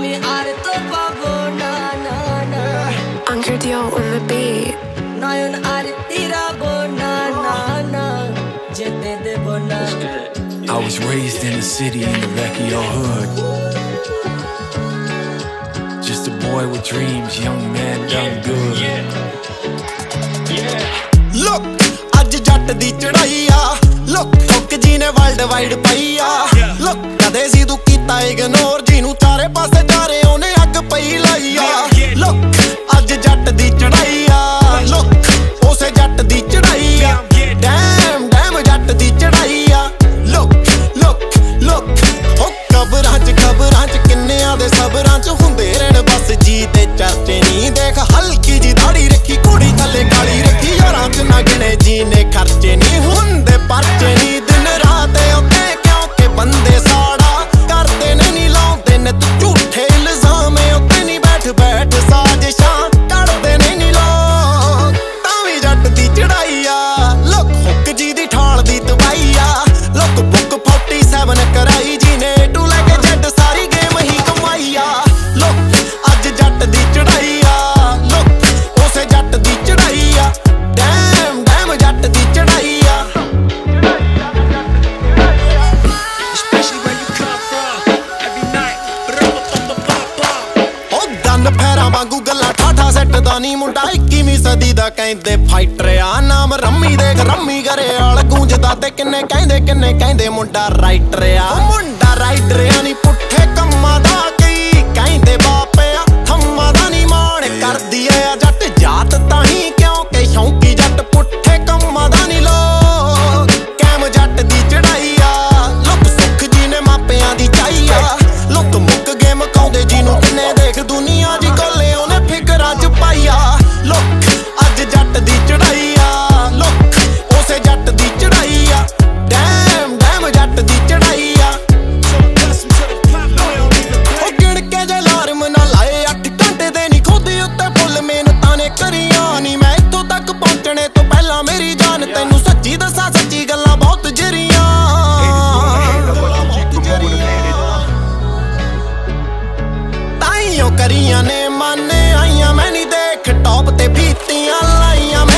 Ami arto pavo na na na. Anchor Dio on the beat. Nayon artira bona na na. Jete de bona. I was raised in the city in the back of your hood. Just a boy with dreams, young man done good. Look, ਅੱਜ ਜੱਟ ਦੀ ਚੜਾਈ ਆ Look, ਠੁੱਕ ਜੀ ਨੇ world wide ਪਾਈ ਆ Look, ਕਦੇ ਸੀ ਤੂੰ ਕੀਤਾ ਇਗਨੋਰ ਜਿਹਨੂੰ ਚਾਰੇ ਪਾਸੇ ਚਾਰੇ ਉਹਨੇ ਅੱਗ ਪਈ ਲਾਈ ਆ Look, ਅੱਜ ਜੱਟ ਦੀ ਚੜਾਈ ਆ Look, ਉਸੇ ਜੱਟ ਦੀ ਚੜਾਈ ਆ Damn, damn ਜੱਟ ਦੀ ਚੜਾਈ ਆ Look, look, look ਉਹ ਕਬਰਾਂ ਚ ਕਿੰਨਿਆਂ ਦੇ ਸਬਰਾਂ ਚ ਹੁੰਦੇ ਰਹਿਣ ਬਸ ਜੀ ਤੇ ਚਰਚੇ ਨਹੀਂ ਦੇਖ ਹਲਕੀ ਜੀ ਦਾੜੀ ਰੱਖੀ ਕੁੜੀ ਥੱਲੇ ਕਾਲੀ ਰੱਖੀ ਯਾਰਾਂ ਚ ਨਾ ਗਿਣੇ ਜੀ ਨੇ ਖਰਚੇ ਨਹੀਂ ਹੁੰਦੇ ਪਰਚੇ ਨਹੀਂ ਦਿਨ ਰਾਤ ਉੱਤੇ ਕਿਉਂਕਿ ਬੰਦੇ ਸਾੜਾ ਕਰਦੇ ਨੇ ਨਹੀਂ ਲਾਉਂਦੇ ਨੇ ਤੂੰ ਝੂਠੇ ਇਲਜ਼ਾਮ ਉੱਤੇ ਨਹੀਂ ਬੈਠ ਸਾਜ਼ਿਸ਼ਾਂ ਕਰਦੇ ਨੇ ਨਹੀਂ ਲੋਕ ਤਾਂ ਵੀ ਜੱਟ ਦੀ ਚੜਾਈ ਆ ਲੋਕ ਹੁੱਕ ਜੀ ਦੀ ਠਾਲ ਦੀ ਦਵਾਈ ਆ ਲੋਕ ਬੁੱਕ 47 ਕਰਾਈ ਜੀ ਨੇ ਟੂ ਲੈ ਕੇ ਜੱਟ ਸਾਰੀ ਗੇਮ ਹੀ ਕਮਾਈ ਆ ਲੋਕ ਅੱਜ ਜੱਟ ਦੀ ਚੜਾਈ ਆ ਲੋਕ ਉਸੇ ਜੱਟ ਦੀ ਚੜਾਈ ਆ ਡੈਮ ਡੈਮ ਜੱਟ ਦੀ ਚੜਾਈ ਆ ਉਹ ਗੰਨ ਫੈਰਾਂ ਵਾਂਗੂ ਗੱਲਾਂ ਠਾਠਾ ਸੈੱਟਦਾ ਨੀ ਮੁੰਡਾ 21ਵੀਂ ਸਦੀ ਦਾ ਕਹਿੰਦੇ ਫਾਈਟਰ ਆ ਨਾਮ ਰੰਮੀ ਦੇਖ ਰੰਮੀ ਘਰਿਆਲ ਗੂੰਜਦਾ ਤੇ ਕਿੰਨੇ ਕਹਿੰਦੇ ਮੁੰਡਾ ਰਾਈਟਰ ਆ ਮੁੰਡਾ ਰਾਈਟਰ ਆ ਨੀ ਪੁੱਠੇ ਕੰਮਾਂ ਦਾ ਕੀ ਕਹਿੰਦੇ ਬਾਪ ਆ ਥੰਮਾਂ ਦਾ ਨੀ ਮਾਣ ਕਰਦੀ ਆ ਜੱਟ ਜਾਤ ਤਾਂ ਹੀ ਕਿਉਂਕਿ ਸ਼ੌਂਕੀ ਜੱਟ ਪੁੱਠੇ ਕੰਮਾਂ ਦਾ ਨੀ ਲੋਕ ਕੈਮ ਜੱਟ ਦੀ ਚੜਾਈ ਆ ਲੋਕ ਸੁੱਖ ਜੀ ਨੇ ਮਾਪਿਆਂ ਦੀ ਚਾਈ ਆ ਲੋਕ ਮੁੱਕ ਗਏ ਮਕਾਉਂਦੇ ਜਿਹਨੂੰ ਕਿੰਨੇ ਦੇਖ ਦੁਨੀਆ ਜੀ ਕੋਲੇ ਉਹਨੇ ਫਿਕਰਾਂ ਚ ਪਾਈ ਆ ਲੋਕ ਅੱਜ ਜੱਟ ਦੀ ਚੜਾਈ ਆ ਲੋਕ ਉਸੇ ਜੱਟ ਦੀ ਚੜਾਈ ਆ ਡੈਮ ਡੈਮ ਜੱਟ ਦੀ ਚੜਾਈ ਆ ਉਹ ਗਿਣ ਕੇ ਜੇ ਅਲਾਰਮ ਨਾ ਲਾਏ 8 ਘੰਟੇ ਦੇ ਨਹੀਂ ਖੁਦ ਉੱਤੇ ਫੁੱਲ ਮਿਹਨਤਾਂ ਨੇ ਕਰੀਆਂ ਨੀ ਮੈਂ ਇੱਥੋਂ ਤੱਕ ਪਹੁੰਚਣੇ ਤੋਂ ਪਹਿਲਾਂ ਮੇਰੀ ਜਾਨ ਤੈਨੂੰ ਸੱਚੀ ਦੱਸਾਂ ਸੱਚੀ ਗੱਲਾਂ ਬਹੁਤ ਜਰੀਆਂ ਤਾਈਓ ਕਰੀਆਂ ਨੇ ਮਾਨੇ ਆਈਆਂ ਮੈਂ ਨਹੀਂ ਦੇਖ ਟੌਪ ਤੇ ਬੀਤੀਆਂ ਲਾਈਆਂ